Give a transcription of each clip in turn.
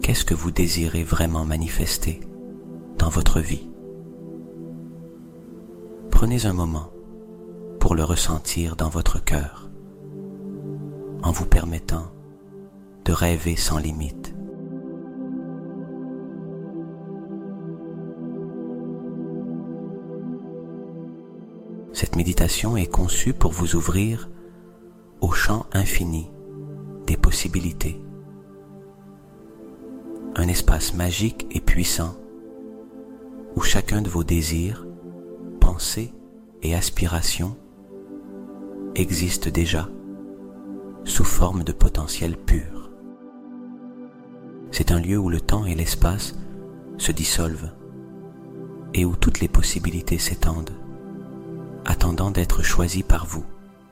Qu'est-ce que vous désirez vraiment manifester dans votre vie? Prenez un moment pour le ressentir dans votre cœur, en vous permettant de rêver sans limite. Cette méditation est conçue pour vous ouvrir au champ infini des possibilités. Un espace magique et puissant où chacun de vos désirs, pensées et aspirations existe déjà sous forme de potentiel pur. C'est un lieu où le temps et l'espace se dissolvent et où toutes les possibilités s'étendent, attendant d'être choisies par vous.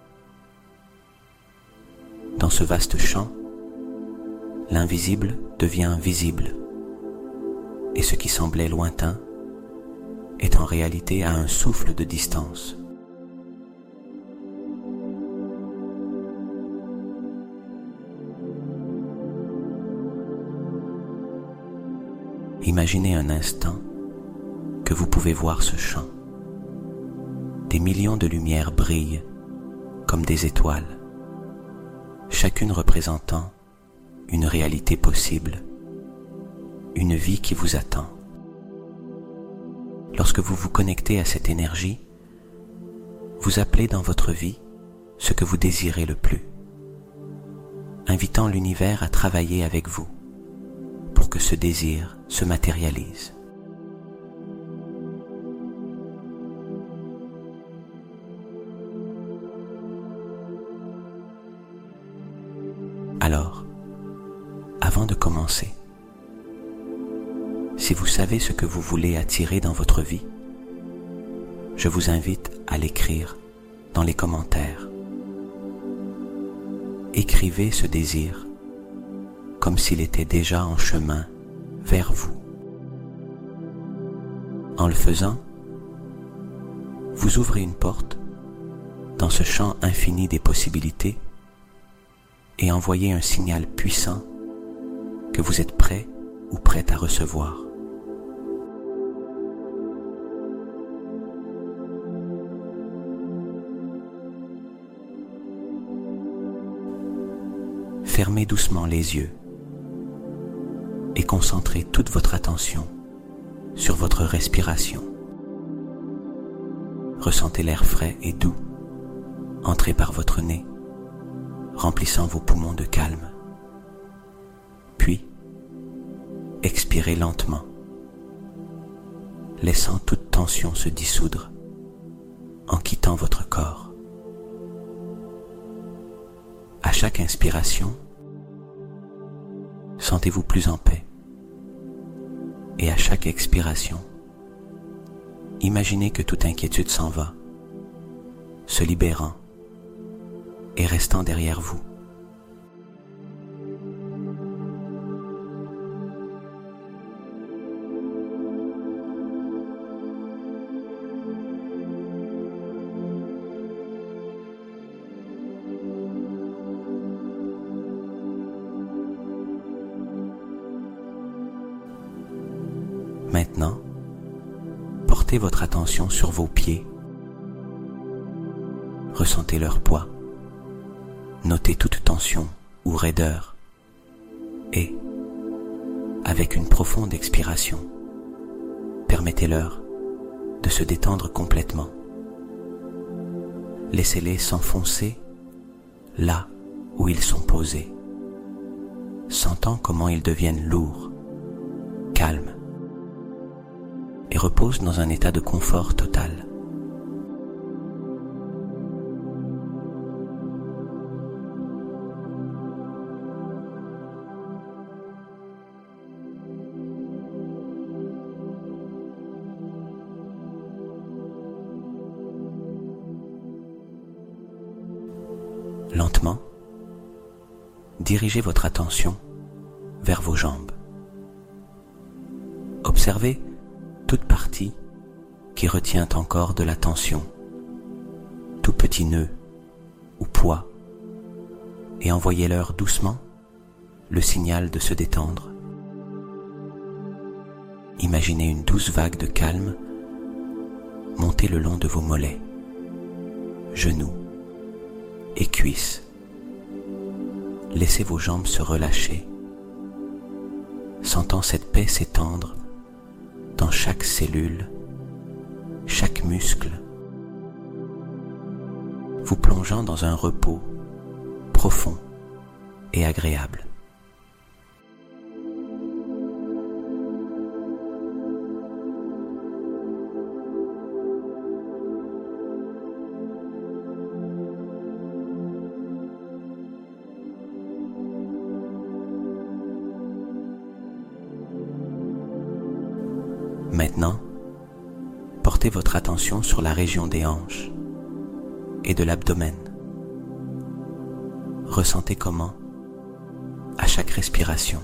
Dans ce vaste champ, l'invisible devient visible, et ce qui semblait lointain est en réalité à un souffle de distance. Imaginez un instant que vous pouvez voir ce champ. Des millions de lumières brillent comme des étoiles, chacune représentant une réalité possible, une vie qui vous attend. Lorsque vous vous connectez à cette énergie, vous appelez dans votre vie ce que vous désirez le plus, invitant l'univers à travailler avec vous pour que ce désir se matérialise. Alors, avant de commencer, si vous savez ce que vous voulez attirer dans votre vie, je vous invite à l'écrire dans les commentaires. Écrivez ce désir comme s'il était déjà en chemin vers vous. En le faisant, vous ouvrez une porte dans ce champ infini des possibilités et envoyez un signal puissant que vous êtes prêt ou prête à recevoir. Fermez doucement les yeux et concentrez toute votre attention sur votre respiration. Ressentez l'air frais et doux entrer par votre nez, remplissant vos poumons de calme. Puis, expirez lentement, laissant toute tension se dissoudre en quittant votre corps. À chaque inspiration, sentez-vous plus en paix. Et à chaque expiration, imaginez que toute inquiétude s'en va, se libérant et restant derrière vous. Maintenant, portez votre attention sur vos pieds. Ressentez leur poids. Notez toute tension ou raideur. Et, avec une profonde expiration, permettez-leur de se détendre complètement. Laissez-les s'enfoncer là où ils sont posés, sentant comment ils deviennent lourds, calmes, et reposent dans un état de confort total. Lentement, dirigez votre attention vers vos jambes. Observez toute partie qui retient encore de la tension, tout petit nœud ou poids, et envoyez-leur doucement le signal de se détendre. Imaginez une douce vague de calme monter le long de vos mollets, genoux et cuisses. Laissez vos jambes se relâcher, sentant cette paix s'étendre dans chaque cellule, chaque muscle, vous plongeant dans un repos profond et agréable. Maintenant, portez votre attention sur la région des hanches et de l'abdomen. Ressentez comment, à chaque respiration,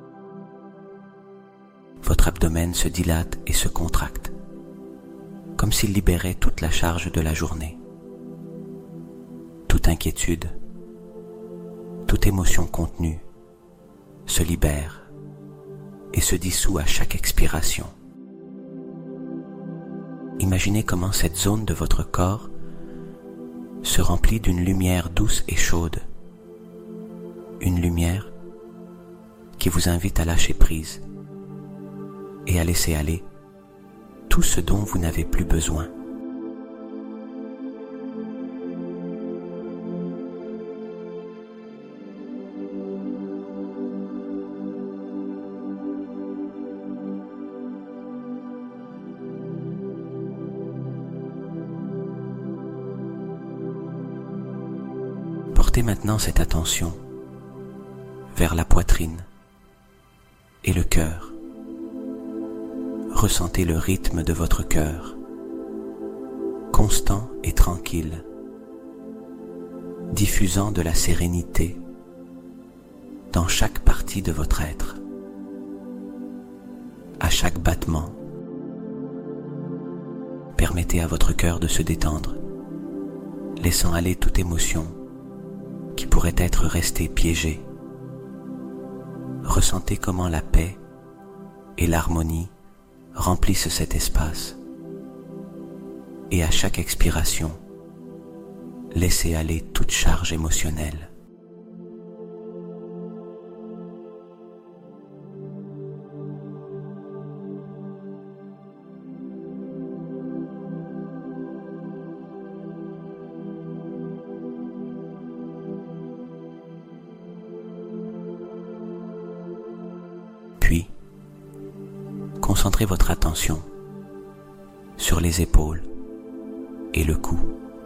votre abdomen se dilate et se contracte, comme s'il libérait toute la charge de la journée. Toute inquiétude, toute émotion contenue se libère et se dissout à chaque expiration. Imaginez comment cette zone de votre corps se remplit d'une lumière douce et chaude, une lumière qui vous invite à lâcher prise et à laisser aller tout ce dont vous n'avez plus besoin. Portez maintenant cette attention vers la poitrine et le cœur. Ressentez le rythme de votre cœur, constant et tranquille, diffusant de la sérénité dans chaque partie de votre être. À chaque battement, permettez à votre cœur de se détendre, laissant aller toute émotion qui pourrait être restée piégée. Ressentez comment la paix et l'harmonie remplissent cet espace. Et à chaque expiration, laissez aller toute charge émotionnelle. Puis, concentrez votre attention sur les épaules et le cou.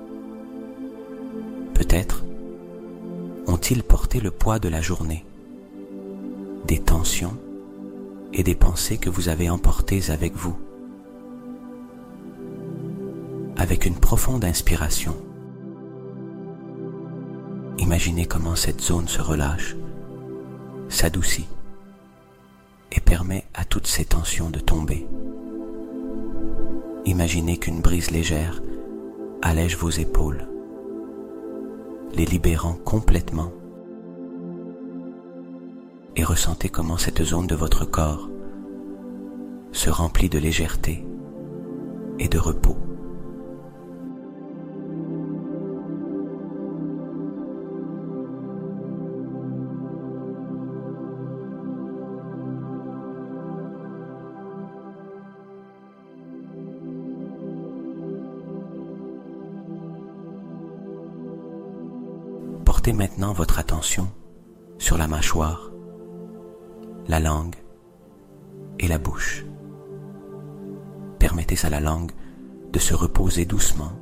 Peut-être ont-ils porté le poids de la journée, des tensions et des pensées que vous avez emportées avec vous. Avec une profonde inspiration, imaginez comment cette zone se relâche, s'adoucit et permet à toutes ces tensions de tomber. Imaginez qu'une brise légère allège vos épaules, les libérant complètement, et ressentez comment cette zone de votre corps se remplit de légèreté et de repos. Portez maintenant votre attention sur la mâchoire, la langue et la bouche. Permettez à la langue de se reposer doucement,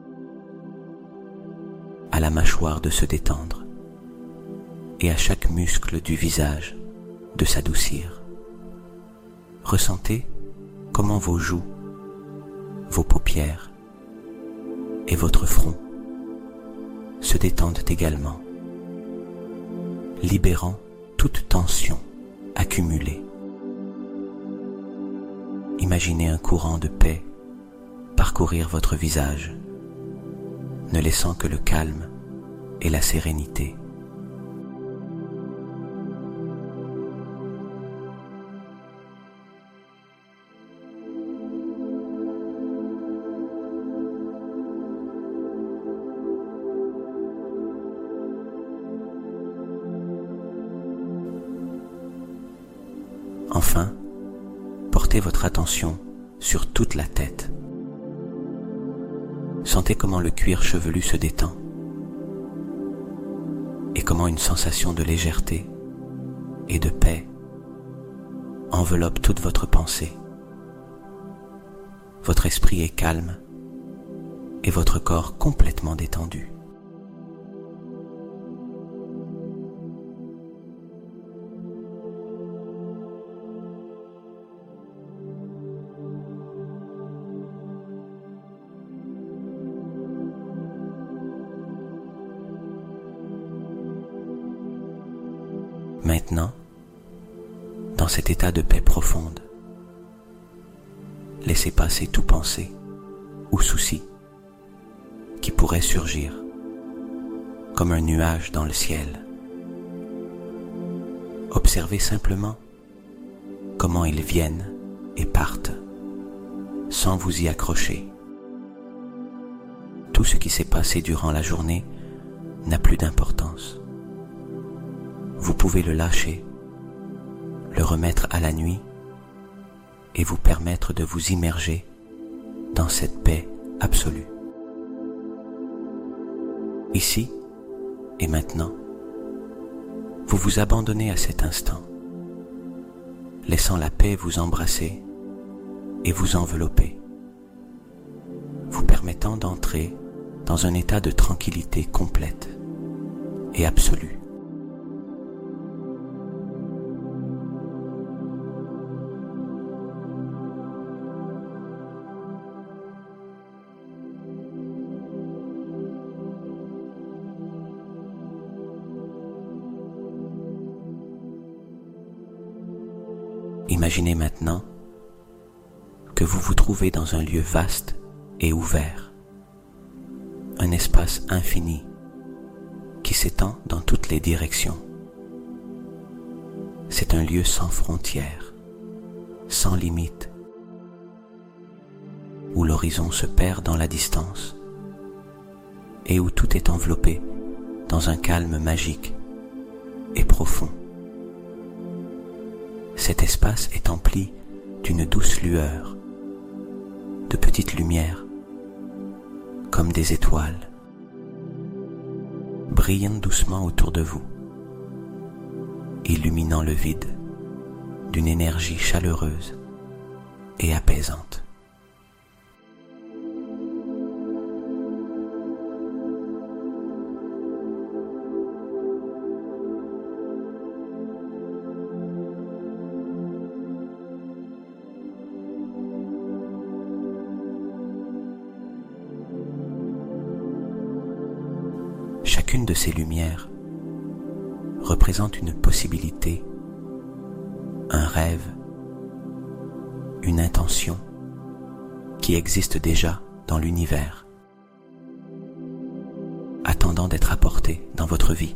à la mâchoire de se détendre et à chaque muscle du visage de s'adoucir. Ressentez comment vos joues, vos paupières et votre front se détendent également, libérant toute tension accumulée. Imaginez un courant de paix parcourir votre visage, ne laissant que le calme et la sérénité. Enfin, portez votre attention sur toute la tête. Sentez comment le cuir chevelu se détend et comment une sensation de légèreté et de paix enveloppe toute votre pensée. Votre esprit est calme et votre corps complètement détendu. Maintenant, dans cet état de paix profonde, laissez passer tout pensée ou souci qui pourrait surgir comme un nuage dans le ciel. Observez simplement comment ils viennent et partent sans vous y accrocher. Tout ce qui s'est passé durant la journée n'a plus d'importance. Vous pouvez le lâcher, le remettre à la nuit et vous permettre de vous immerger dans cette paix absolue. Ici et maintenant, vous vous abandonnez à cet instant, laissant la paix vous embrasser et vous envelopper, vous permettant d'entrer dans un état de tranquillité complète et absolue. Imaginez maintenant que vous vous trouvez dans un lieu vaste et ouvert, un espace infini qui s'étend dans toutes les directions. C'est un lieu sans frontières, sans limite, où l'horizon se perd dans la distance et où tout est enveloppé dans un calme magique et profond. Cet espace est empli d'une douce lueur, de petites lumières, comme des étoiles, brillant doucement autour de vous, illuminant le vide d'une énergie chaleureuse et apaisante. Chacune de ces lumières représente une possibilité, un rêve, une intention qui existe déjà dans l'univers, attendant d'être apportée dans votre vie.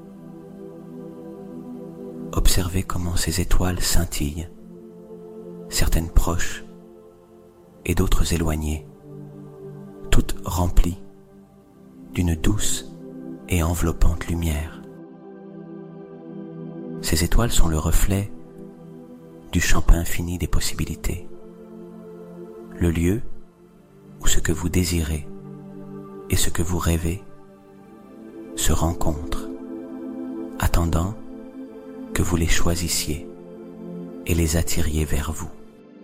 Observez comment ces étoiles scintillent, certaines proches et d'autres éloignées, toutes remplies d'une douce et enveloppante lumière. Ces étoiles sont le reflet du champ infini des possibilités, le lieu où ce que vous désirez et ce que vous rêvez se rencontrent, attendant que vous les choisissiez et les attiriez vers vous.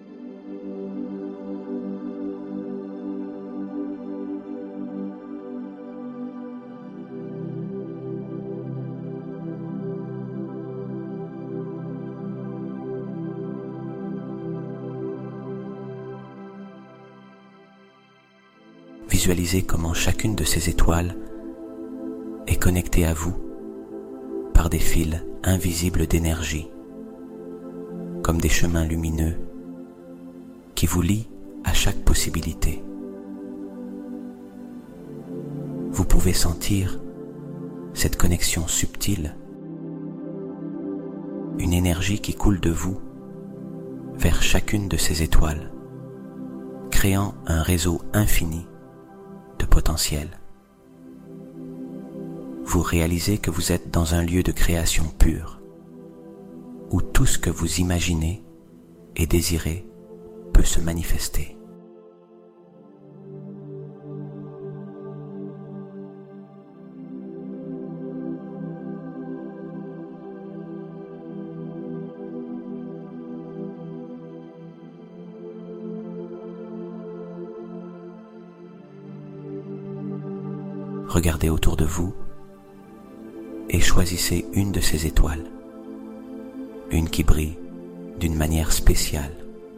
Visualisez comment chacune de ces étoiles est connectée à vous par des fils invisibles d'énergie, comme des chemins lumineux qui vous lient à chaque possibilité. Vous pouvez sentir cette connexion subtile, une énergie qui coule de vous vers chacune de ces étoiles, créant un réseau infini de potentiel. Vous réalisez que vous êtes dans un lieu de création pure, où tout ce que vous imaginez et désirez peut se manifester. Regardez autour de vous et choisissez une de ces étoiles, une qui brille d'une manière spéciale,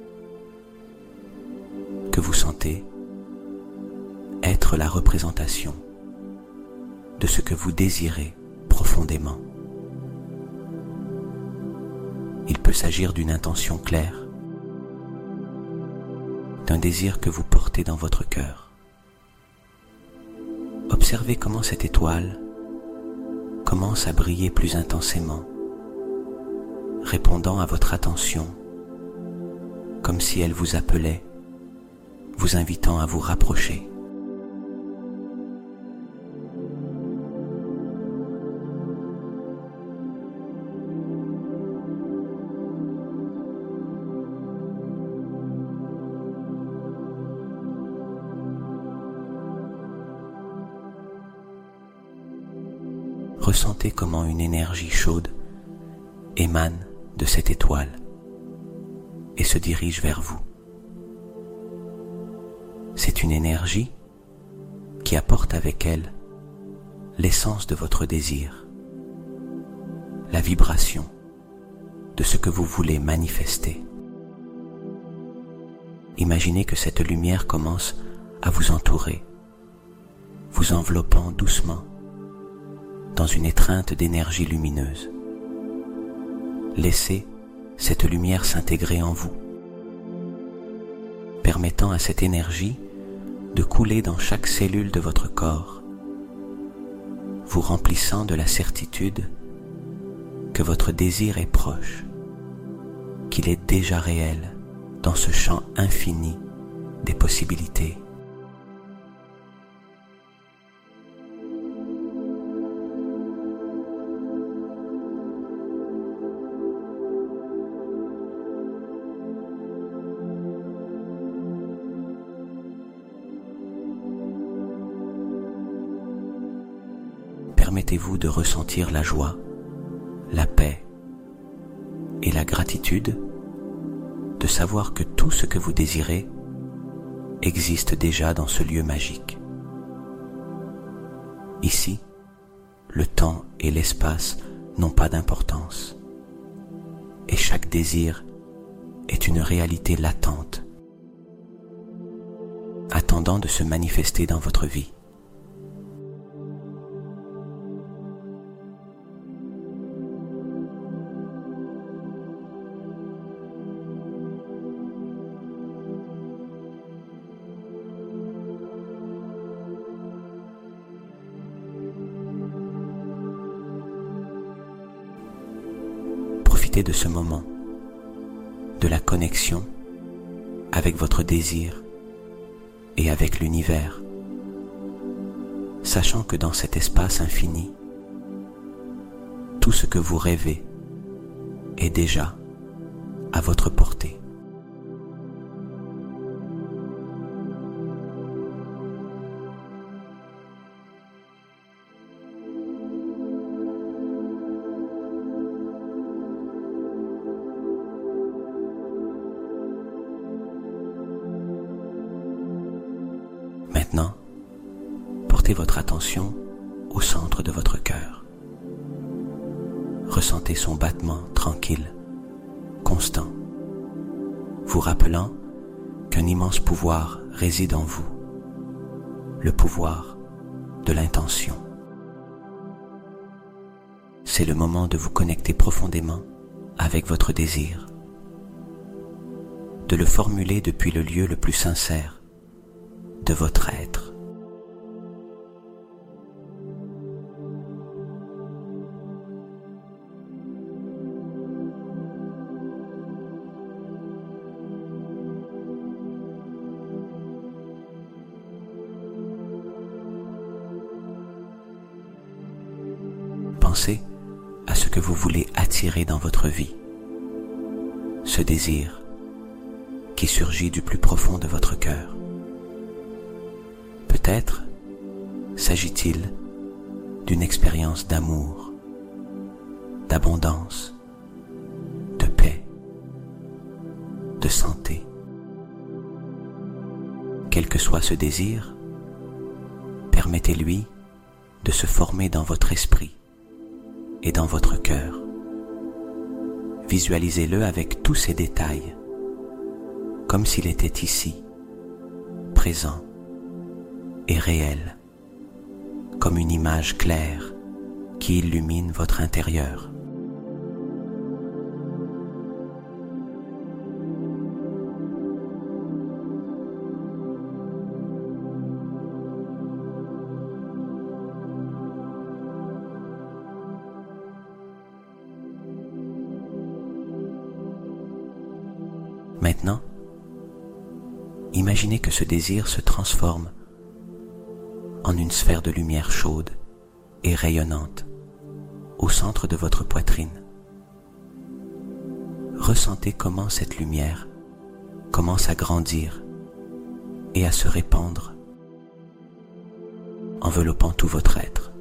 que vous sentez être la représentation de ce que vous désirez profondément. Il peut s'agir d'une intention claire, d'un désir que vous portez dans votre cœur. Observez comment cette étoile commence à briller plus intensément, répondant à votre attention, comme si elle vous appelait, vous invitant à vous rapprocher. Ressentez comment une énergie chaude émane de cette étoile et se dirige vers vous. C'est une énergie qui apporte avec elle l'essence de votre désir, la vibration de ce que vous voulez manifester. Imaginez que cette lumière commence à vous entourer, vous enveloppant doucement dans une étreinte d'énergie lumineuse. Laissez cette lumière s'intégrer en vous, permettant à cette énergie de couler dans chaque cellule de votre corps, vous remplissant de la certitude que votre désir est proche, qu'il est déjà réel dans ce champ infini des possibilités. Permettez-vous de ressentir la joie, la paix et la gratitude de savoir que tout ce que vous désirez existe déjà dans ce lieu magique. Ici, le temps et l'espace n'ont pas d'importance et chaque désir est une réalité latente, attendant de se manifester dans votre vie. Profitez de ce moment, de la connexion avec votre désir et avec l'univers, sachant que dans cet espace infini, tout ce que vous rêvez est déjà à votre portée. Maintenant, portez votre attention au centre de votre cœur. Ressentez son battement tranquille, constant, vous rappelant qu'un immense pouvoir réside en vous, le pouvoir de l'intention. C'est le moment de vous connecter profondément avec votre désir, de le formuler depuis le lieu le plus sincère de votre être. Pensez à ce que vous voulez attirer dans votre vie ce désir qui surgit du plus profond de votre cœur. Peut-être s'agit-il d'une expérience d'amour, d'abondance, de paix, de santé. Quel que soit ce désir, permettez-lui de se former dans votre esprit et dans votre cœur. Visualisez-le avec tous ses détails, comme s'il était ici, présent et réel, comme une image claire qui illumine votre intérieur. Maintenant, imaginez que ce désir se transforme en une sphère de lumière chaude et rayonnante au centre de votre poitrine. Ressentez comment cette lumière commence à grandir et à se répandre, enveloppant tout votre être.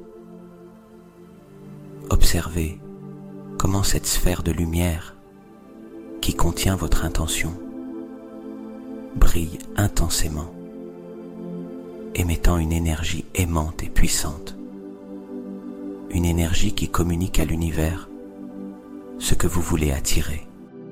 Observez comment cette sphère de lumière qui contient votre intention brille intensément, émettant une énergie aimante et puissante, une énergie qui communique à l'univers ce que vous voulez attirer.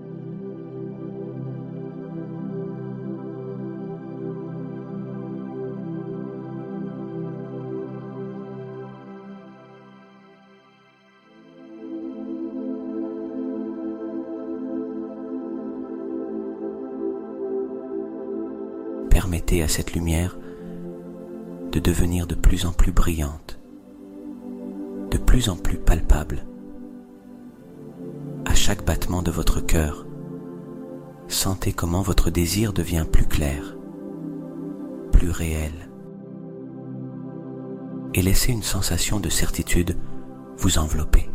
Permettez à cette lumière de devenir de plus en plus brillante, de plus en plus palpable. À chaque battement de votre cœur, sentez comment votre désir devient plus clair, plus réel, et laissez une sensation de certitude vous envelopper.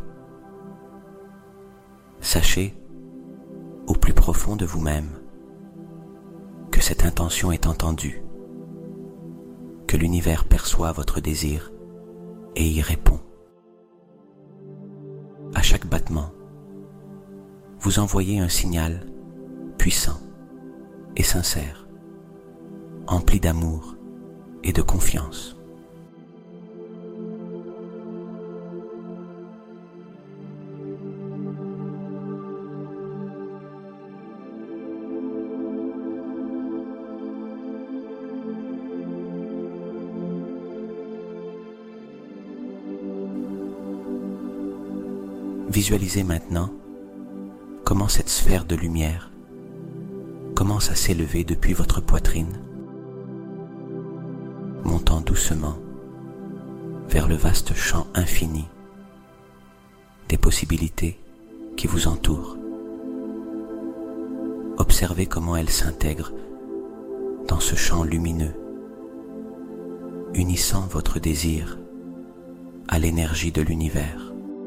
Sachez, au plus profond de vous-même, que cette intention est entendue, que l'univers perçoit votre désir et y répond. À chaque battement, vous envoyez un signal puissant et sincère, empli d'amour et de confiance. Visualisez maintenant comment cette sphère de lumière commence à s'élever depuis votre poitrine, montant doucement vers le vaste champ infini des possibilités qui vous entourent. Observez comment elle s'intègre dans ce champ lumineux, unissant votre désir à l'énergie de l'univers,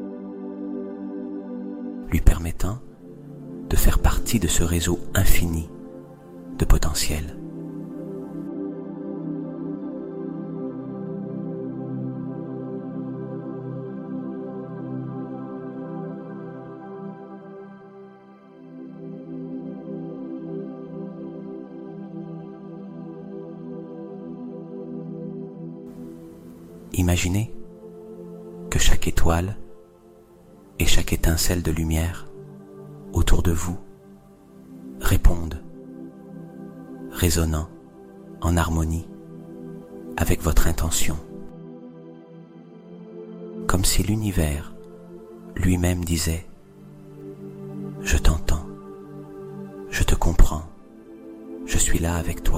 lui permettant de faire partie de ce réseau infini de potentiel. Imaginez que chaque étoile et chaque étincelle de lumière autour de vous répondent, résonnant en harmonie avec votre intention, comme si l'univers lui-même disait « Je t'entends, je te comprends, je suis là avec toi ».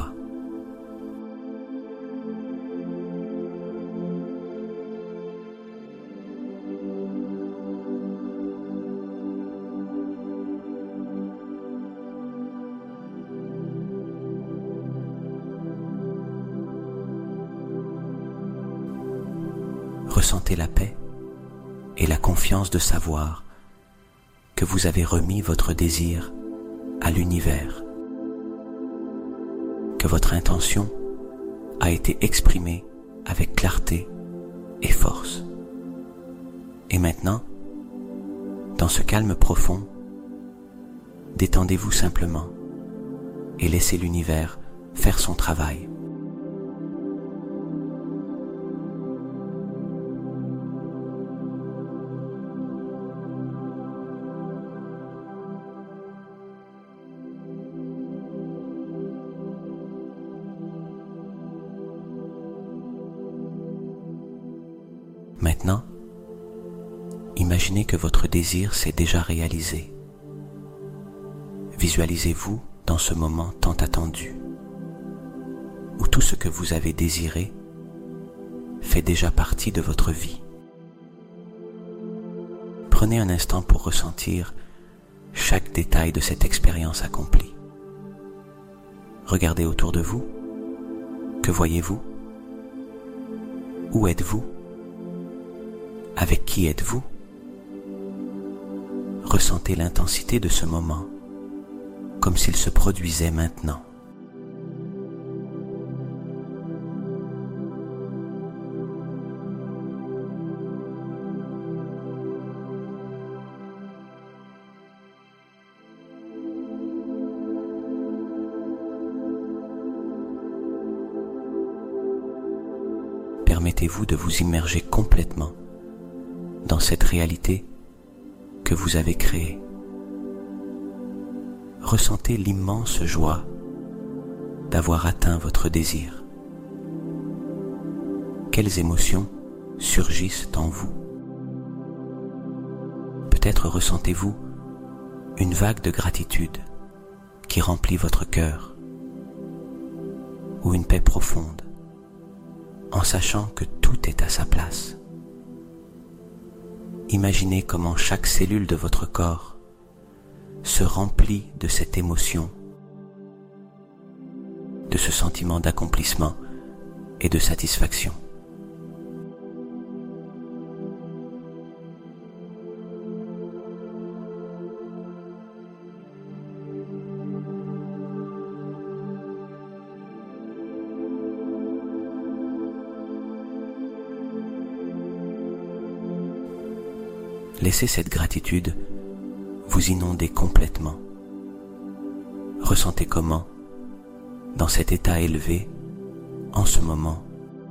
Ressentez la paix et la confiance de savoir que vous avez remis votre désir à l'univers que votre intention a été exprimée avec clarté et force. Et maintenant, dans ce calme profond, détendez-vous simplement et laissez l'univers faire son travail. Maintenant, imaginez que votre désir s'est déjà réalisé. Visualisez-vous dans ce moment tant attendu, où tout ce que vous avez désiré fait déjà partie de votre vie. Prenez un instant pour ressentir chaque détail de cette expérience accomplie. Regardez autour de vous. Que voyez-vous? Où êtes-vous? Avec qui êtes-vous? Ressentez l'intensité de ce moment, comme s'il se produisait maintenant. Permettez-vous de vous immerger complètement dans cette réalité que vous avez créée. Ressentez l'immense joie d'avoir atteint votre désir. Quelles émotions surgissent en vous? Peut-être ressentez-vous une vague de gratitude qui remplit votre cœur, ou une paix profonde, en sachant que tout est à sa place. Imaginez comment chaque cellule de votre corps se remplit de cette émotion, de ce sentiment d'accomplissement et de satisfaction. Laissez cette gratitude vous inonder complètement. Ressentez comment, dans cet état élevé, en ce moment,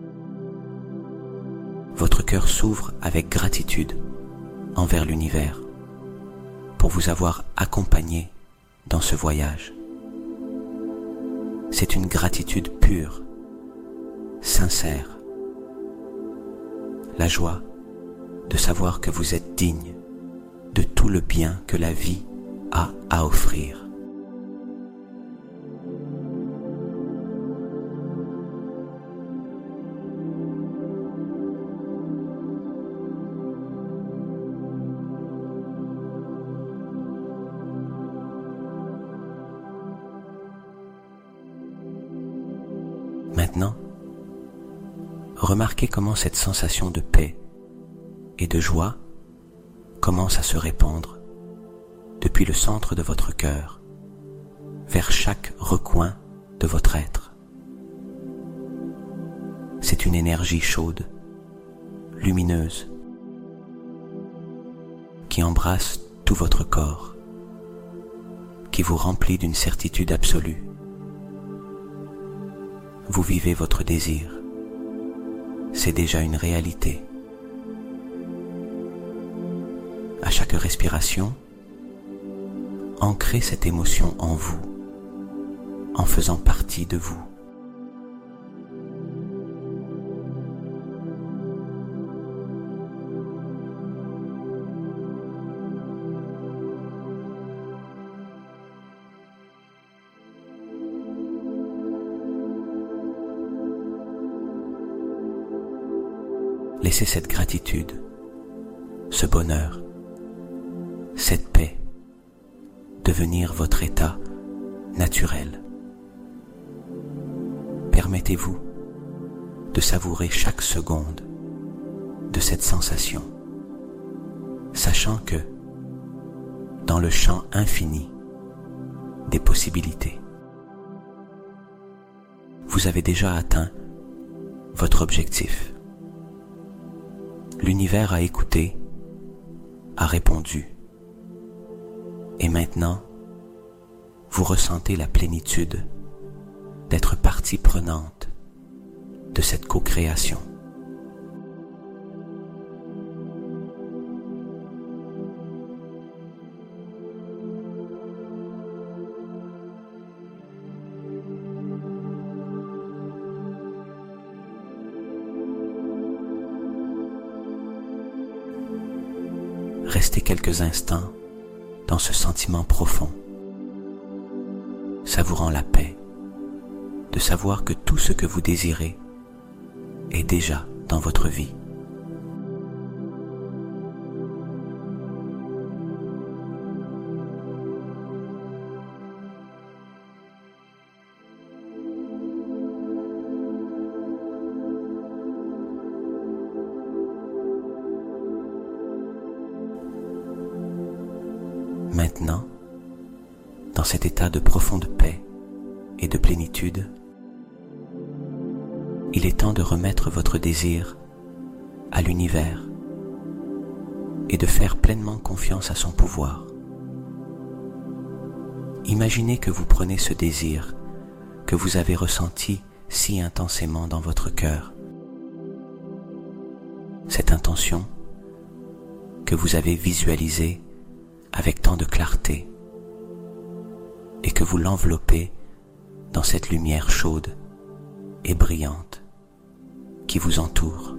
votre cœur s'ouvre avec gratitude envers l'univers pour vous avoir accompagné dans ce voyage. C'est une gratitude pure, sincère. La joie de savoir que vous êtes digne de tout le bien que la vie a à offrir. Maintenant, remarquez comment cette sensation de paix et de joie commence à se répandre depuis le centre de votre cœur vers chaque recoin de votre être. C'est une énergie chaude, lumineuse, qui embrasse tout votre corps, qui vous remplit d'une certitude absolue. Vous vivez votre désir, c'est déjà une réalité. À chaque respiration, ancrez cette émotion en vous, en faisant partie de vous. Laissez cette gratitude, ce bonheur, cette paix devenir votre état naturel. Permettez-vous de savourer chaque seconde de cette sensation, sachant que, dans le champ infini des possibilités. Vous avez déjà atteint votre objectif. L'univers a écouté, a répondu. Et maintenant, vous ressentez la plénitude d'être partie prenante de cette co-création. Restez quelques instants dans ce sentiment profond, savourant la paix, de savoir que tout ce que vous désirez est déjà dans votre vie. Maintenant, dans cet état de profonde paix et de plénitude, il est temps de remettre votre désir à l'univers et de faire pleinement confiance à son pouvoir. Imaginez que vous prenez ce désir que vous avez ressenti si intensément dans votre cœur, cette intention que vous avez visualisée avec tant de clarté et que vous l'enveloppez dans cette lumière chaude et brillante qui vous entoure.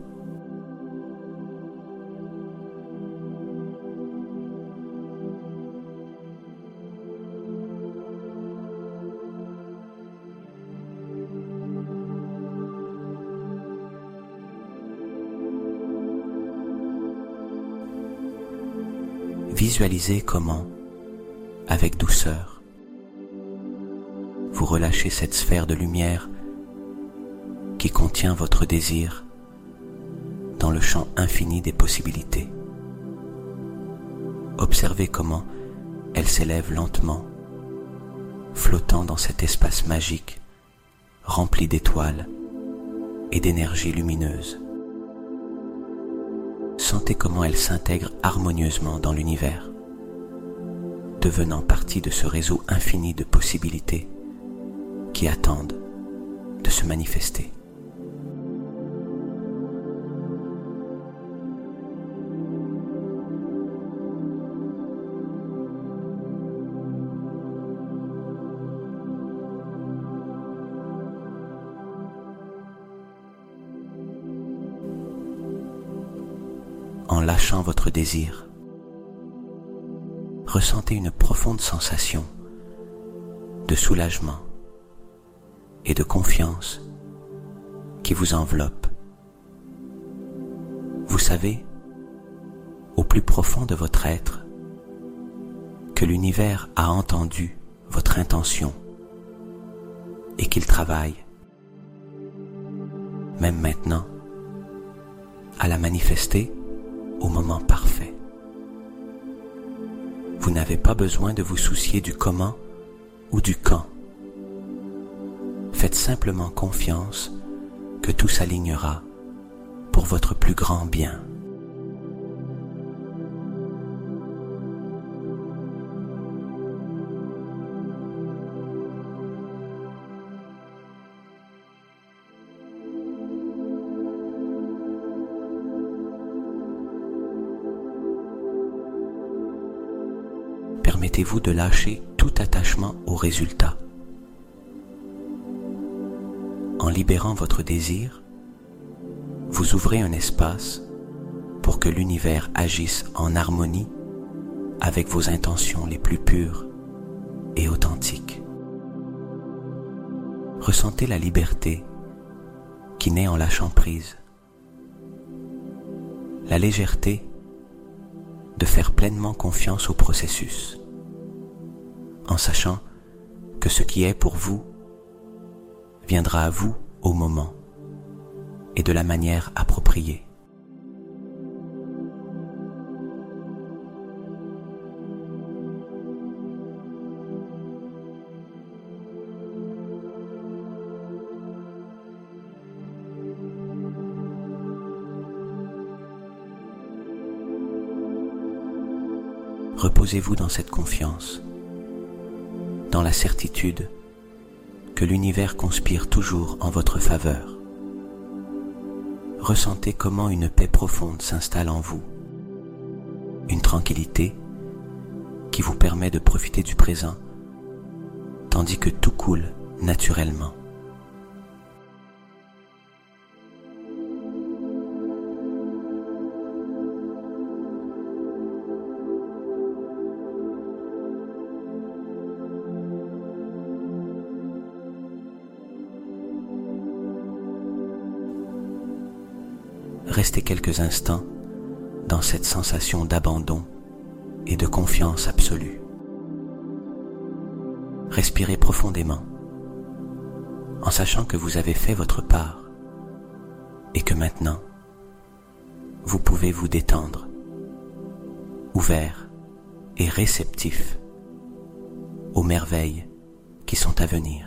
Visualisez comment, avec douceur, vous relâchez cette sphère de lumière qui contient votre désir dans le champ infini des possibilités. Observez comment elle s'élève lentement, flottant dans cet espace magique rempli d'étoiles et d'énergie lumineuse. Sentez comment elle s'intègre harmonieusement dans l'univers, devenant partie de ce réseau infini de possibilités qui attendent de se manifester. En lâchant votre désir, ressentez une profonde sensation de soulagement et de confiance qui vous enveloppe. Vous savez, au plus profond de votre être, que l'univers a entendu votre intention et qu'il travaille, même maintenant, à la manifester au moment parfait. Vous n'avez pas besoin de vous soucier du comment ou du quand. Faites simplement confiance que tout s'alignera pour votre plus grand bien. Permettez-vous de lâcher tout attachement au résultat. En libérant votre désir, vous ouvrez un espace pour que l'univers agisse en harmonie avec vos intentions les plus pures et authentiques. Ressentez la liberté qui naît en lâchant prise, la légèreté de faire pleinement confiance au processus, en sachant que ce qui est pour vous viendra à vous au moment et de la manière appropriée. reposez-vous dans cette confiance, dans la certitude que l'univers conspire toujours en votre faveur. Ressentez comment une paix profonde s'installe en vous, une tranquillité qui vous permet de profiter du présent, tandis que tout coule naturellement. Restez quelques instants dans cette sensation d'abandon et de confiance absolue. Respirez profondément, en sachant que vous avez fait votre part et que maintenant, vous pouvez vous détendre, ouvert et réceptif aux merveilles qui sont à venir.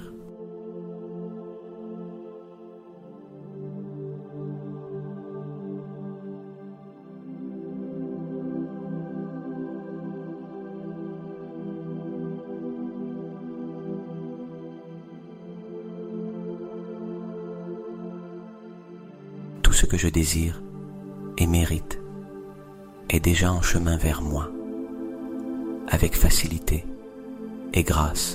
Tout ce que je désire et mérite est déjà en chemin vers moi, avec facilité et grâce.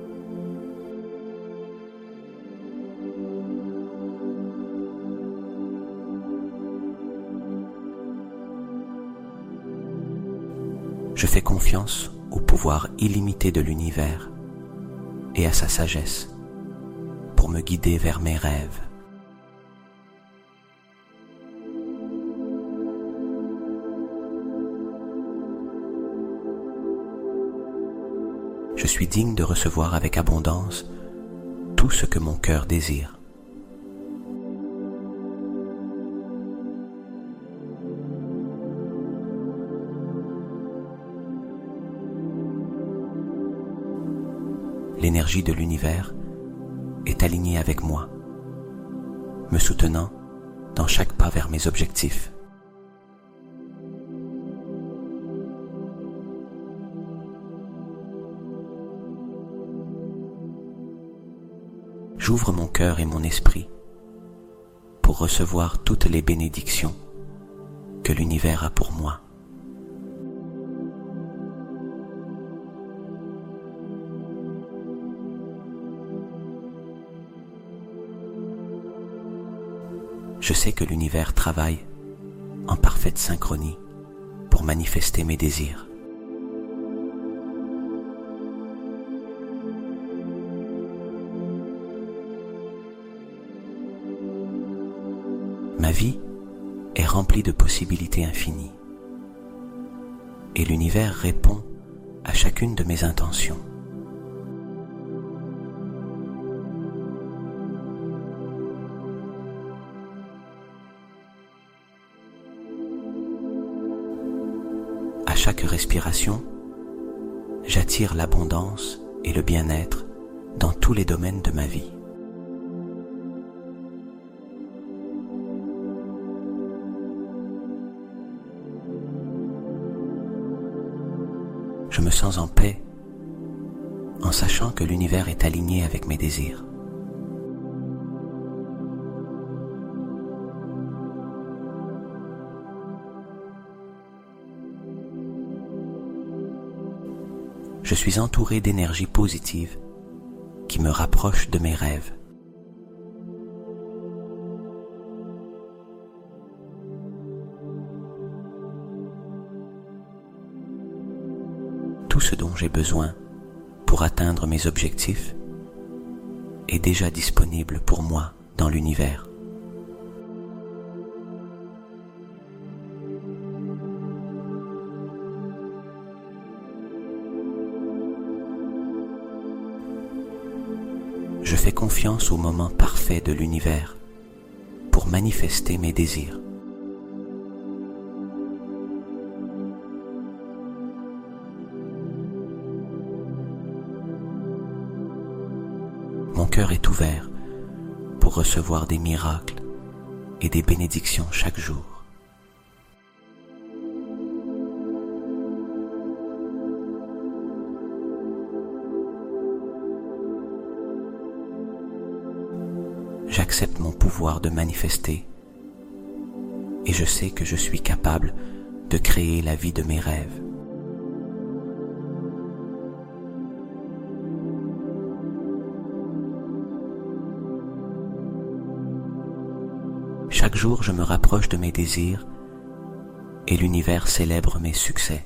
Je fais confiance au pouvoir illimité de l'univers et à sa sagesse pour me guider vers mes rêves. Je suis digne de recevoir avec abondance tout ce que mon cœur désire. L'énergie de l'univers est alignée avec moi, me soutenant dans chaque pas vers mes objectifs. J'ouvre mon cœur et mon esprit pour recevoir toutes les bénédictions que l'univers a pour moi. Je sais que l'univers travaille en parfaite synchronie pour manifester mes désirs. Ma vie est remplie de possibilités infinies et l'univers répond à chacune de mes intentions. À chaque respiration, j'attire l'abondance et le bien-être dans tous les domaines de ma vie. Je me sens en paix en sachant que l'univers est aligné avec mes désirs. Je suis entouré d'énergie positive qui me rapproche de mes rêves. Tout ce dont j'ai besoin pour atteindre mes objectifs est déjà disponible pour moi dans l'univers. Je fais confiance au moment parfait de l'univers pour manifester mes désirs. Mon cœur est ouvert pour recevoir des miracles et des bénédictions chaque jour. j'accepte mon pouvoir de manifester et je sais que je suis capable de créer la vie de mes rêves. Chaque jour, je me rapproche de mes désirs et l'univers célèbre mes succès.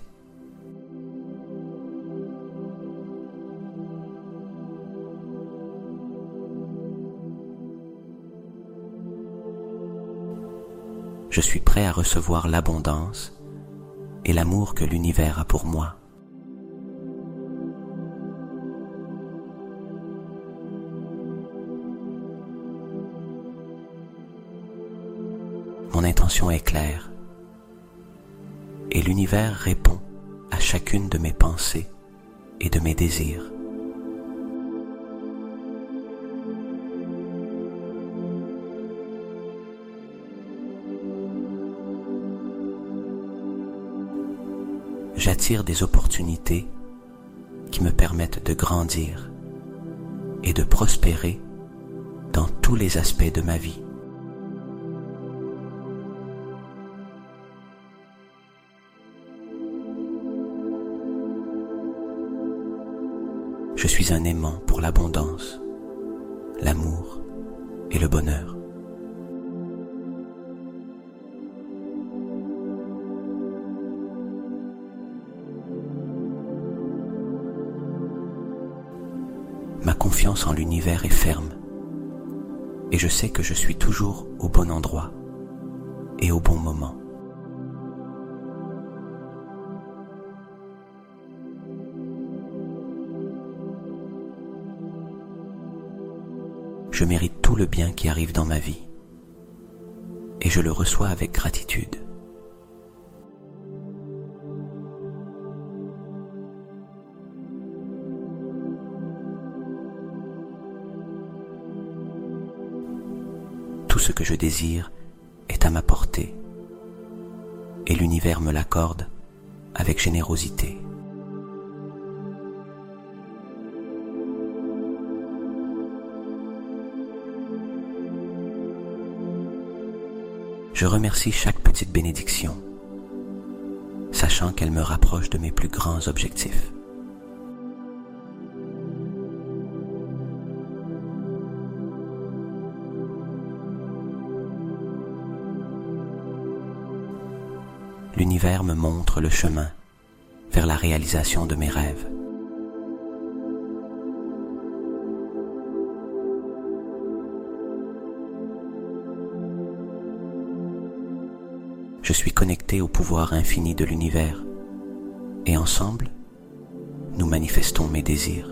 Je suis prêt à recevoir l'abondance et l'amour que l'univers a pour moi. Mon intention est claire et l'univers répond à chacune de mes pensées et de mes désirs. J'attire des opportunités qui me permettent de grandir et de prospérer dans tous les aspects de ma vie. Je suis un aimant pour l'abondance, l'amour et le bonheur. Ma confiance en l'univers est ferme et je sais que je suis toujours au bon endroit et au bon moment. Je mérite tout le bien qui arrive dans ma vie et je le reçois avec gratitude. Tout ce que je désire est à ma portée et l'univers me l'accorde avec générosité. Je remercie chaque petite bénédiction, sachant qu'elle me rapproche de mes plus grands objectifs. L'univers me montre le chemin vers la réalisation de mes rêves. Je suis connecté au pouvoir infini de l'univers et ensemble, nous manifestons mes désirs.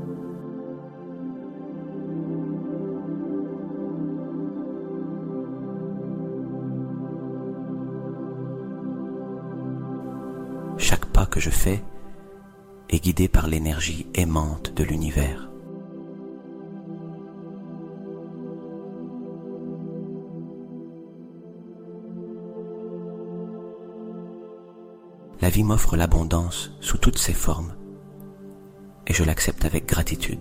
Chaque pas que je fais est guidé par l'énergie aimante de l'univers. La vie m'offre l'abondance sous toutes ses formes et je l'accepte avec gratitude.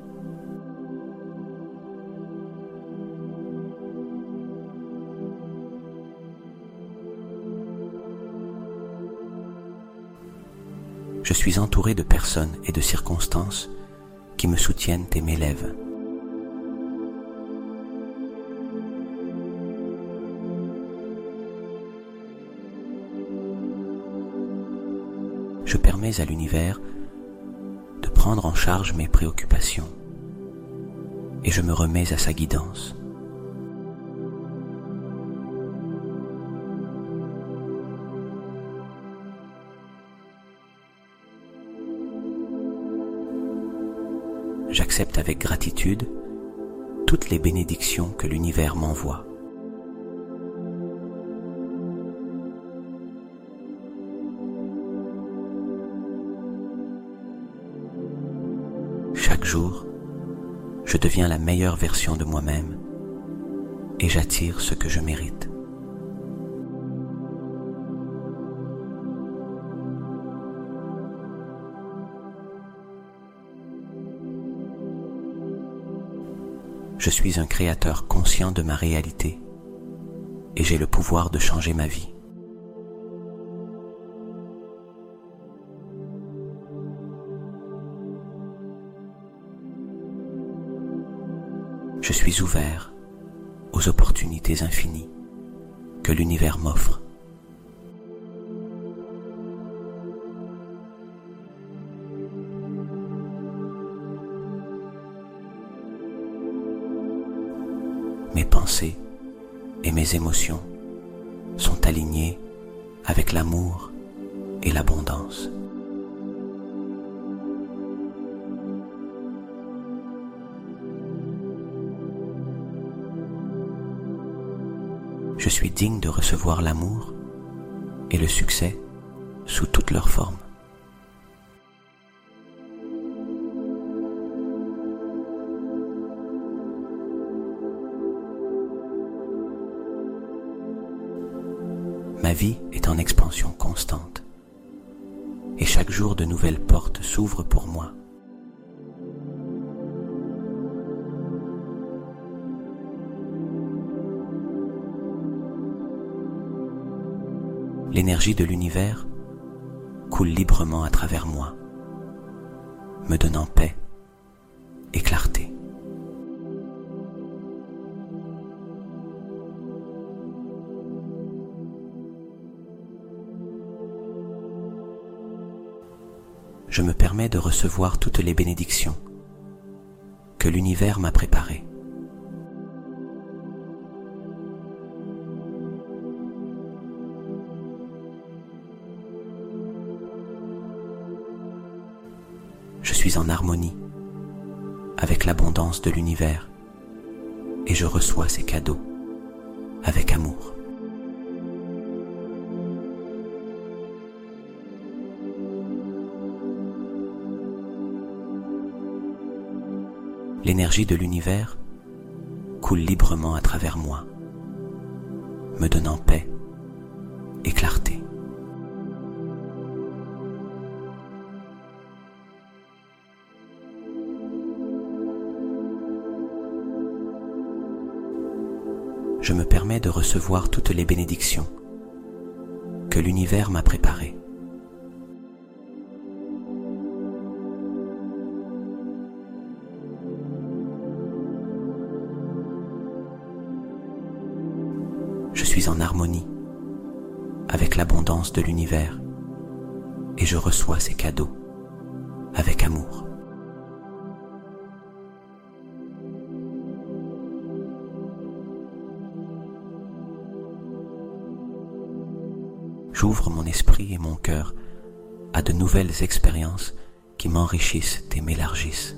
Je suis entouré de personnes et de circonstances qui me soutiennent et m'élèvent. Je permets à l'univers de prendre en charge mes préoccupations et je me remets à sa guidance. J'accepte avec gratitude toutes les bénédictions que l'univers m'envoie. Chaque jour, je deviens la meilleure version de moi-même et j'attire ce que je mérite. Je suis un créateur conscient de ma réalité et j'ai le pouvoir de changer ma vie. Je suis ouvert aux opportunités infinies que l'univers m'offre. Mes pensées et mes émotions sont alignées avec l'amour et l'abondance. Je suis digne de recevoir l'amour et le succès sous toutes leurs formes. Ma vie est en expansion constante et chaque jour de nouvelles portes s'ouvrent pour moi. L'énergie de l'univers coule librement à travers moi, me donnant paix et clarté. Je me permets de recevoir toutes les bénédictions que l'univers m'a préparées. Je suis en harmonie avec l'abondance de l'univers et je reçois ces cadeaux avec amour. L'énergie de l'univers coule librement à travers moi, me donnant paix et clarté. Je me permets de recevoir toutes les bénédictions que l'univers m'a préparées. Je suis en harmonie avec l'abondance de l'univers et je reçois ces cadeaux avec amour. J'ouvre mon esprit et mon cœur à de nouvelles expériences qui m'enrichissent et m'élargissent.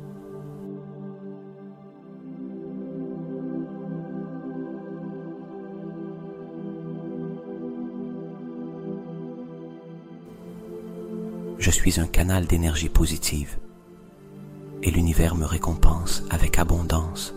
Je suis un canal d'énergie positive et l'univers me récompense avec abondance.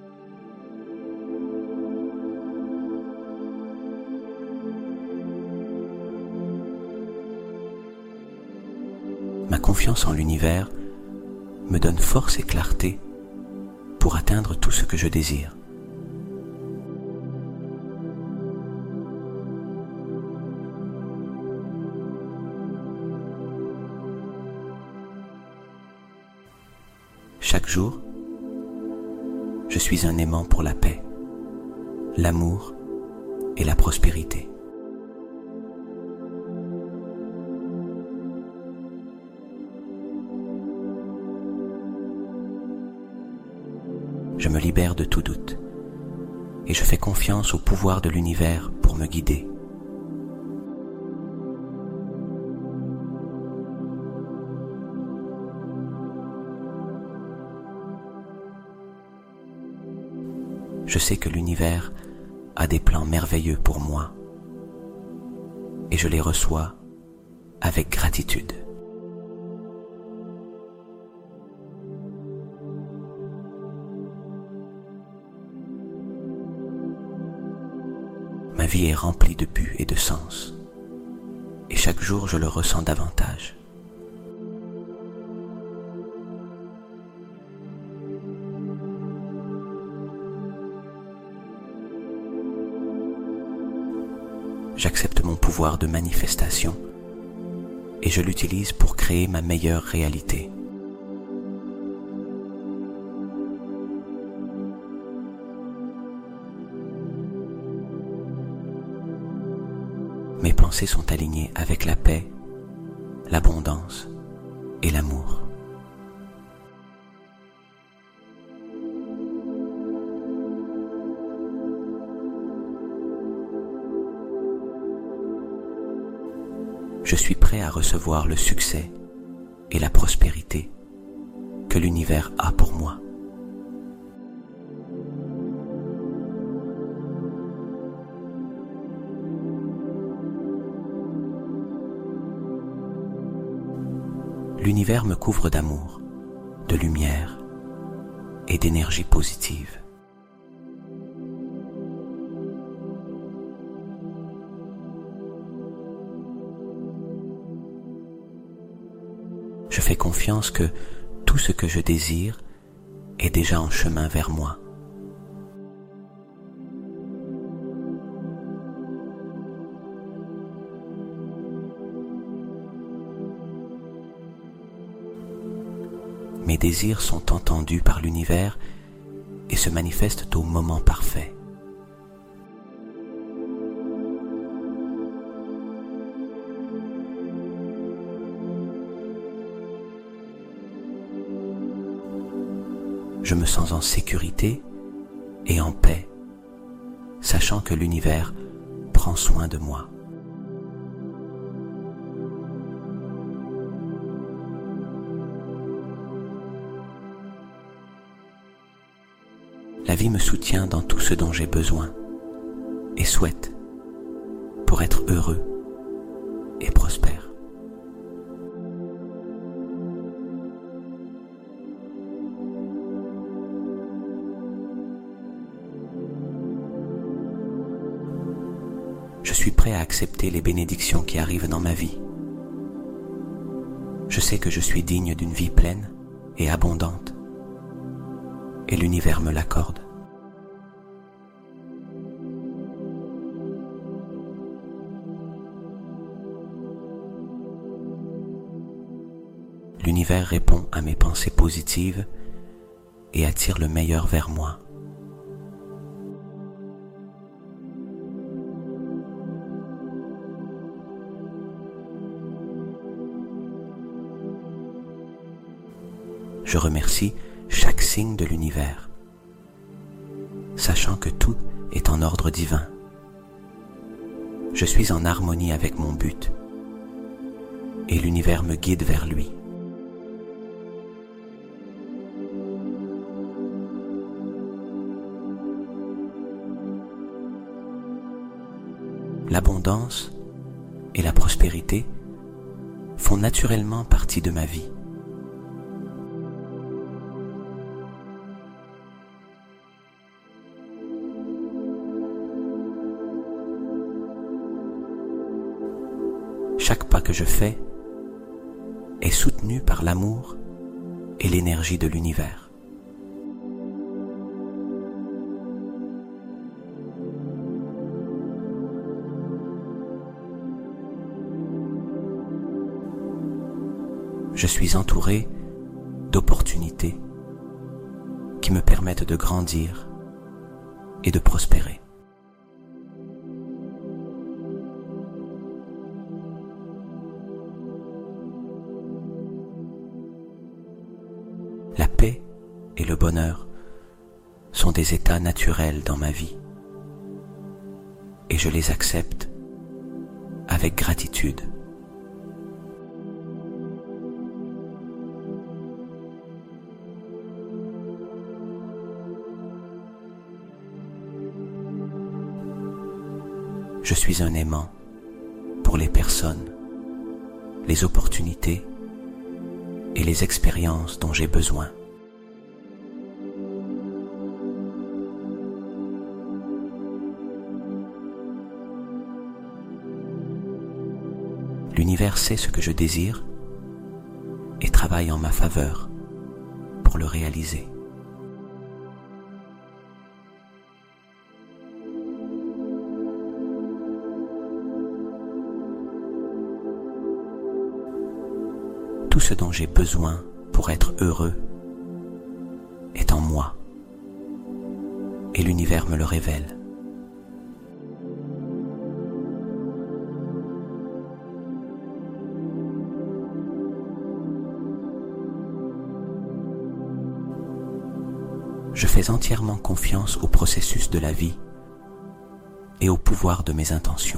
Ma confiance en l'univers me donne force et clarté pour atteindre tout ce que je désire. Chaque jour, je suis un aimant pour la paix, l'amour et la prospérité. Je me libère de tout doute et je fais confiance au pouvoir de l'univers pour me guider. Je sais que l'univers a des plans merveilleux pour moi et je les reçois avec gratitude. Ma vie est remplie de buts et de sens et chaque jour je le ressens davantage. j'accepte mon pouvoir de manifestation et je l'utilise pour créer ma meilleure réalité. Mes pensées sont alignées avec la paix, l'abondance et l'amour. Je suis prêt à recevoir le succès et la prospérité que l'univers a pour moi. L'univers me couvre d'amour, de lumière et d'énergie positive. Je fais confiance que tout ce que je désire est déjà en chemin vers moi. Mes désirs sont entendus par l'univers et se manifestent au moment parfait. Je me sens en sécurité et en paix, sachant que l'univers prend soin de moi. La vie me soutient dans tout ce dont j'ai besoin et souhaite pour être heureux et prospère. Je suis prêt à accepter les bénédictions qui arrivent dans ma vie. Je sais que je suis digne d'une vie pleine et abondante, et l'univers me l'accorde. L'univers répond à mes pensées positives et attire le meilleur vers moi. Je remercie chaque signe de l'univers, sachant que tout est en ordre divin. Je suis en harmonie avec mon but, et l'univers me guide vers lui. L'abondance et la prospérité font naturellement partie de ma vie. Chaque pas que je fais est soutenu par l'amour et l'énergie de l'univers. Je suis entouré d'opportunités qui me permettent de grandir et de prospérer. La paix et le bonheur sont des états naturels dans ma vie et je les accepte avec gratitude. Je suis un aimant pour les personnes, les opportunités et les expériences dont j'ai besoin. L'univers sait ce que je désire et travaille en ma faveur pour le réaliser. ce dont j'ai besoin pour être heureux est en moi, et l'univers me le révèle. Je fais entièrement confiance au processus de la vie et au pouvoir de mes intentions.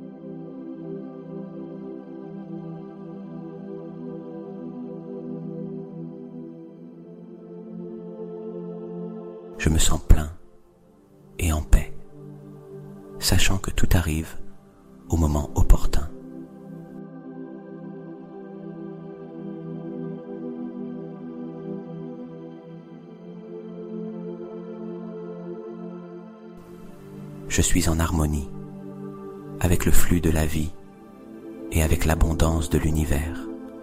Je me sens plein et en paix, sachant que tout arrive au moment opportun. Je suis en harmonie avec le flux de la vie et avec l'abondance de l'univers.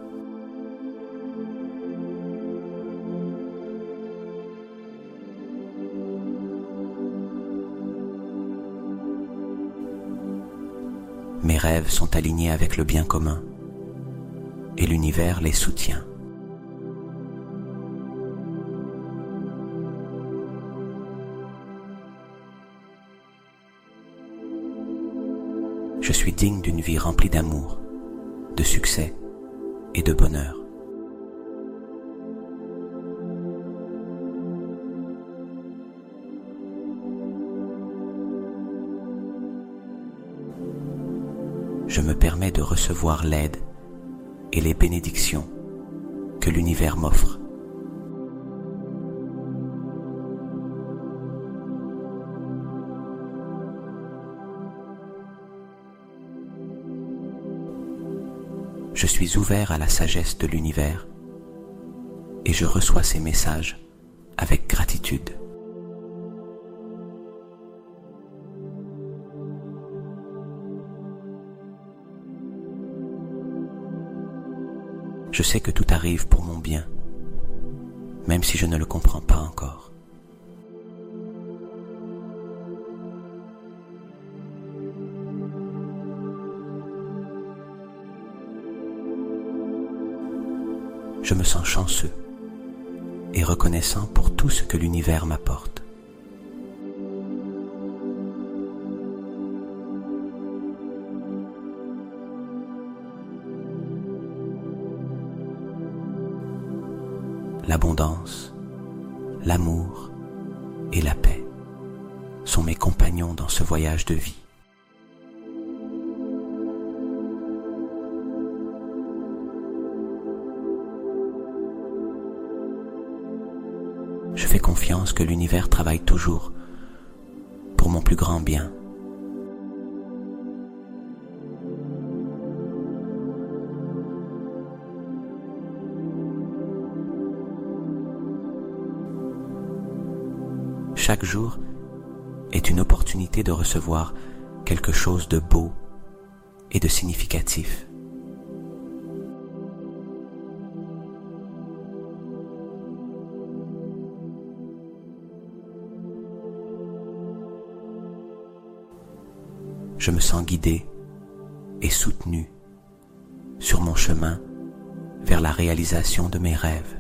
Mes rêves sont alignés avec le bien commun et l'univers les soutient. Je suis digne d'une vie remplie d'amour, de succès et de bonheur. Je me permets de recevoir l'aide et les bénédictions que l'univers m'offre. Je suis ouvert à la sagesse de l'univers et je reçois ces messages avec gratitude. Je sais que tout arrive pour mon bien, même si je ne le comprends pas encore. Je me sens chanceux et reconnaissant pour tout ce que l'univers m'apporte. L'abondance, l'amour et la paix sont mes compagnons dans ce voyage de vie. Je fais confiance que l'univers travaille toujours pour mon plus grand bien. Chaque jour est une opportunité de recevoir quelque chose de beau et de significatif. Je me sens guidé et soutenu sur mon chemin vers la réalisation de mes rêves.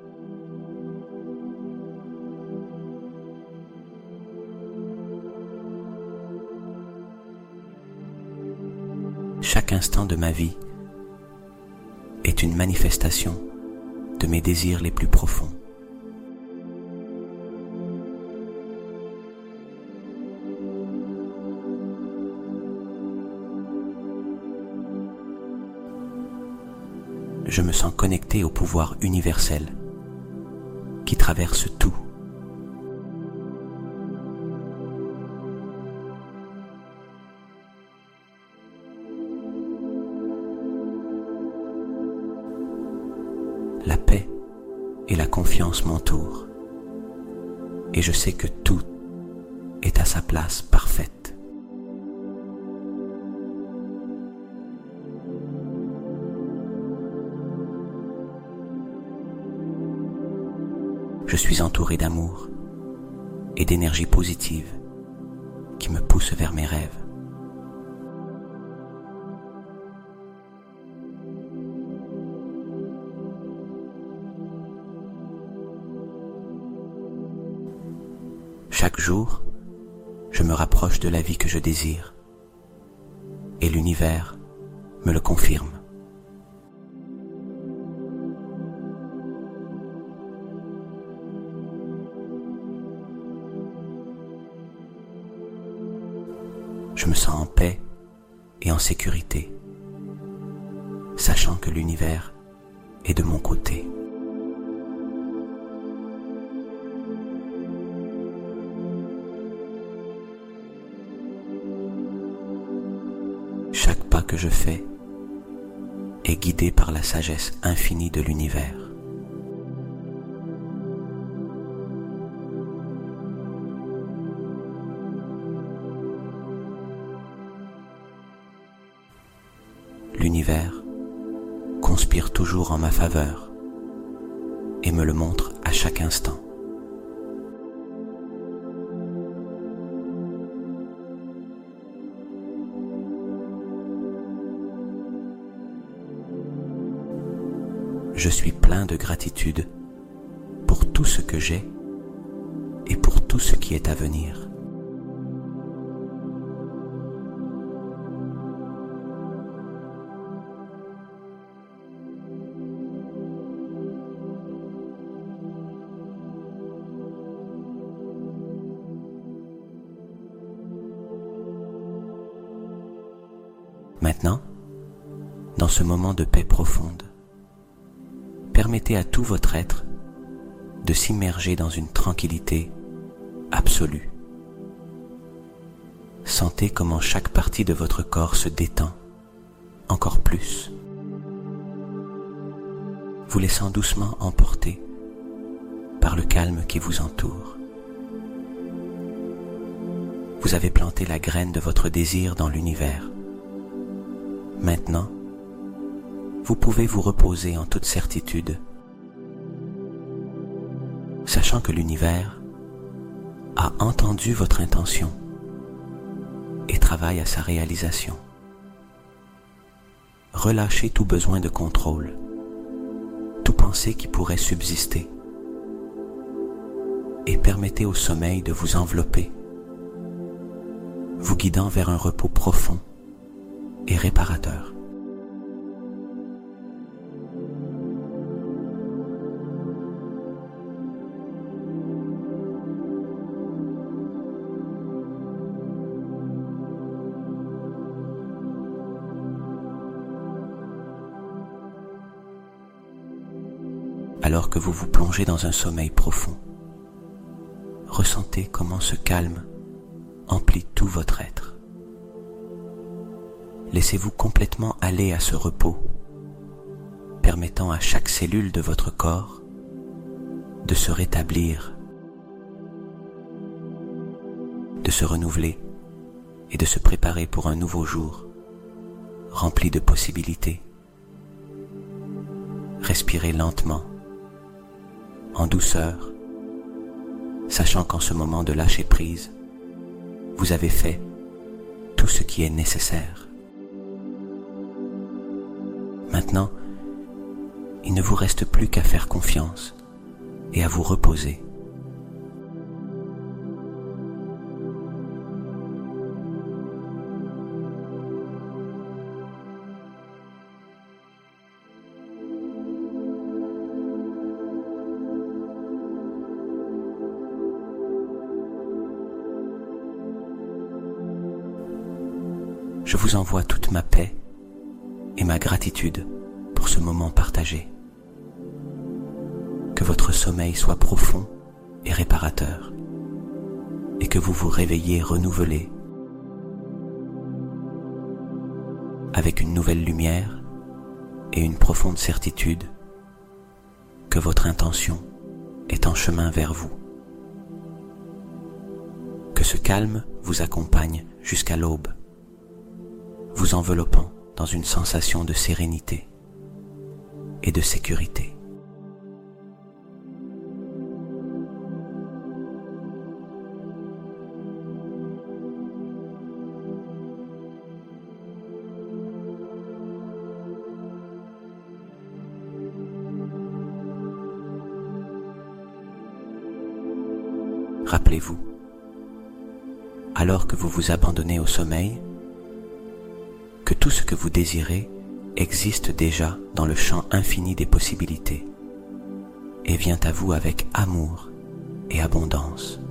Chaque instant de ma vie est une manifestation de mes désirs les plus profonds. Je me sens connecté au pouvoir universel qui traverse tout. La paix et la confiance m'entourent et je sais que tout est à sa place parfaite. Je suis entouré d'amour et d'énergie positive qui me pousse vers mes rêves. Chaque jour, je me rapproche de la vie que je désire, et l'univers me le confirme. Je me sens en paix et en sécurité, sachant que l'univers est de mon côté. Chaque pas que je fais est guidé par la sagesse infinie de l'univers. L'univers conspire toujours en ma faveur et me le montre à chaque instant. Je suis plein de gratitude pour tout ce que j'ai et pour tout ce qui est à venir. Maintenant, dans ce moment de paix profonde, permettez à tout votre être de s'immerger dans une tranquillité absolue. Sentez comment chaque partie de votre corps se détend encore plus, vous laissant doucement emporter par le calme qui vous entoure. Vous avez planté la graine de votre désir dans l'univers. Maintenant, vous pouvez vous reposer en toute certitude, sachant que l'univers a entendu votre intention et travaille à sa réalisation. Relâchez tout besoin de contrôle, toute pensée qui pourrait subsister, et permettez au sommeil de vous envelopper, vous guidant vers un repos profond et réparateur. Alors que vous vous plongez dans un sommeil profond, ressentez comment ce calme emplit tout votre être. Laissez-vous complètement aller à ce repos, permettant à chaque cellule de votre corps de se rétablir, de se renouveler et de se préparer pour un nouveau jour, rempli de possibilités. Respirez lentement, en douceur, sachant qu'en ce moment de lâcher prise, vous avez fait tout ce qui est nécessaire. Maintenant, il ne vous reste plus qu'à faire confiance et à vous reposer. Je vous envoie toute ma paix et ma gratitude pour ce moment partagé. Que votre sommeil soit profond et réparateur, et que vous vous réveillez renouvelé, avec une nouvelle lumière et une profonde certitude que votre intention est en chemin vers vous. Que ce calme vous accompagne jusqu'à l'aube, vous enveloppant dans une sensation de sérénité et de sécurité. Rappelez-vous alors que vous vous abandonnez au sommeil, que tout ce que vous désirez existe déjà dans le champ infini des possibilités et vient à vous avec amour et abondance.